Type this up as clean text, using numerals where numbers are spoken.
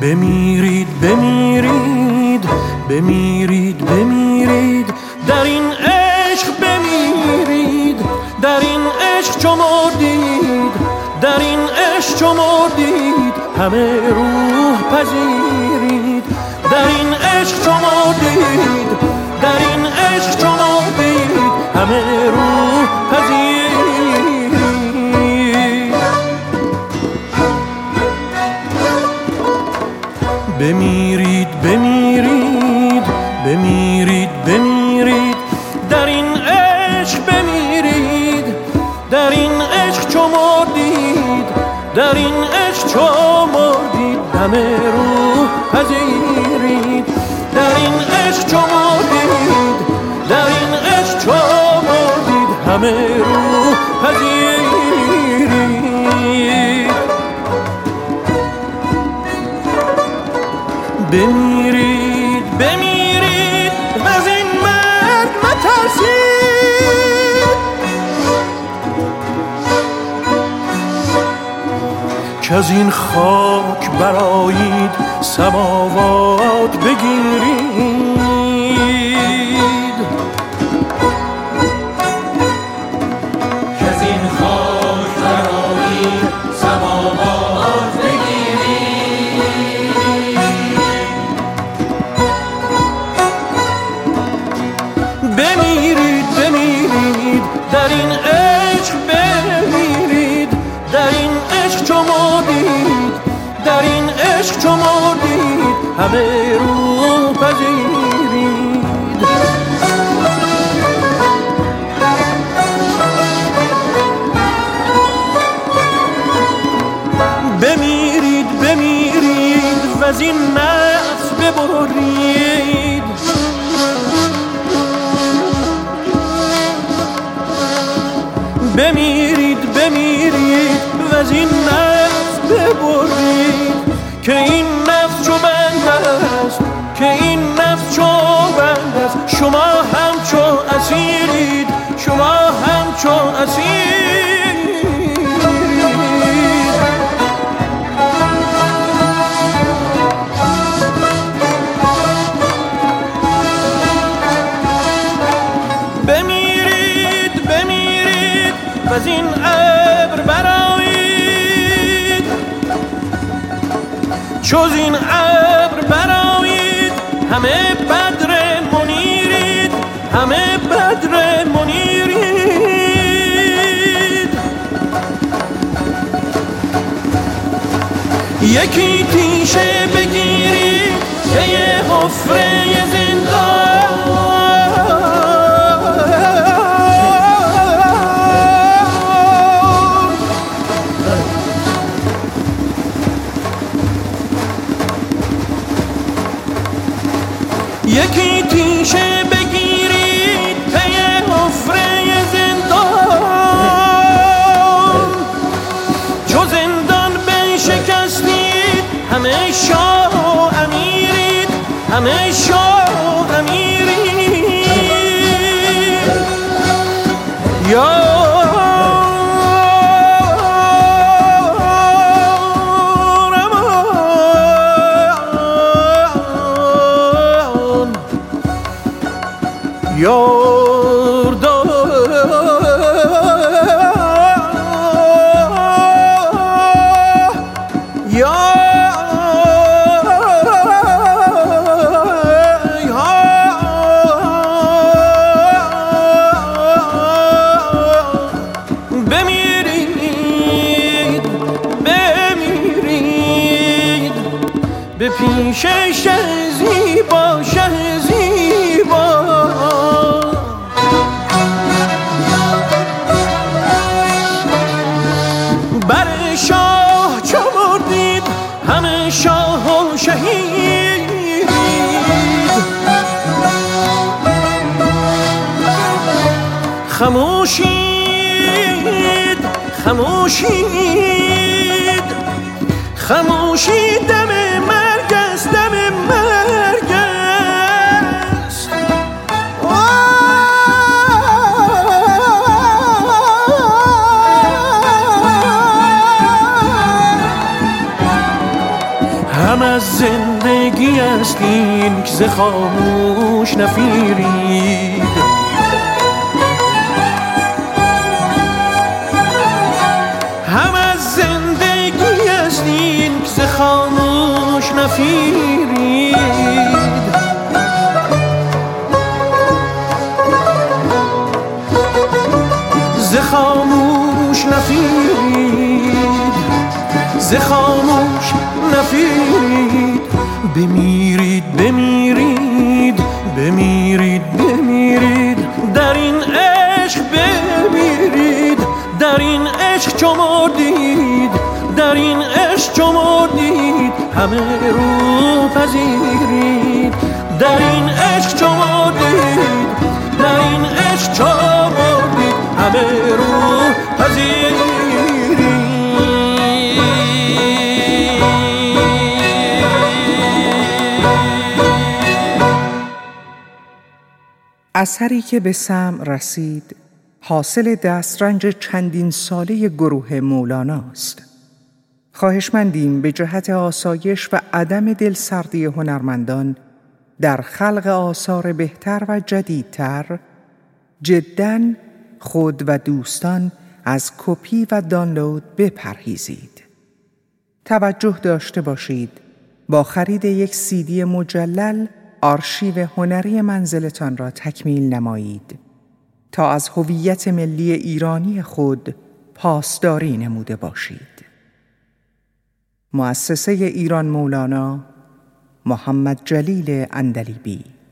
بمیرید بمیرید بمیرید بمیرید در این عشق بمیرید، در این عشق چو مردید، در این عشق چو مردید همه روح پذیرید، در این عشق چو مردید، در این عشق چو مردید همه روح پذیرید. بمیرید بمیرید بمیرید بمیرید در این عشق بمیرید، در این عشق چو مردید، در این عشق چو مردید همه روح پذیرید، در این عشق چو مردید، در این عشق چو مردید همه روح پذیرید. بمیرید بمیرید و از این مرگ مترسید که از این خاک برآیید سماوات بگیرید. که از این خاک برآیید سماوات بگیرید. بمیرید بمیرید در این عشق بمیرید، در این عشق چو مردید، در این عشق چو مردید همه روح پذیرید. بمیرید بمیرید و از این نفس ببرید، بمیرید بمیرید و از این نفس ببرید که این نفس چو بند است، که این نفس چو بند است شما همچو اسیرید، شما همچو اسیرید. بمیرید بمیرید و از این ابر برآیید، چو زین ابر برآیید همه بدر منیرید، همه بدر منیرید. یکی تیشه بگیرید که یه حفره زندان، یکی تیشه بگیرید پی حفره زندان، چو زندان بشکستید همه شاه و امیرید، همه شاه و امیرید. یا یاردان بمیرید بمیرید به پیش شه زیبا، شه زیبا. بر شاه چو مردید همه شاه و شهید، خموشید خموشید خموشید دم مرگ است، دم مرگ است. هم از هستین که ز خاموش نفیرید. هم از زندگی هستین که ز خاموش نفیرید. ز خاموش نفیرید، ز خاموش نفیرید. بمیرید بمیرید بمیرید بمیرید، در این عشق بمیرید، در این عشق چو مردید، در این عشق چو مردید همه رو پذیرید. در این عشق چو مردید، در این عشق چو مردید همه رو پذیرید. اثری که به سمع رسید حاصل دسترنج چندین ساله گروه مولانا است. خواهشمندیم به جهت آسایش و عدم دلسردی هنرمندان در خلق آثار بهتر و جدیدتر جداً خود و دوستان از کپی و دانلود بپرهیزید. توجه داشته باشید با خرید یک CD مجلل آرشیو هنری منزلتان را تکمیل نمایید تا از هویت ملی ایرانی خود پاسداری نموده باشید. مؤسسه ایران مولانا، محمد جلیل عندلیبی.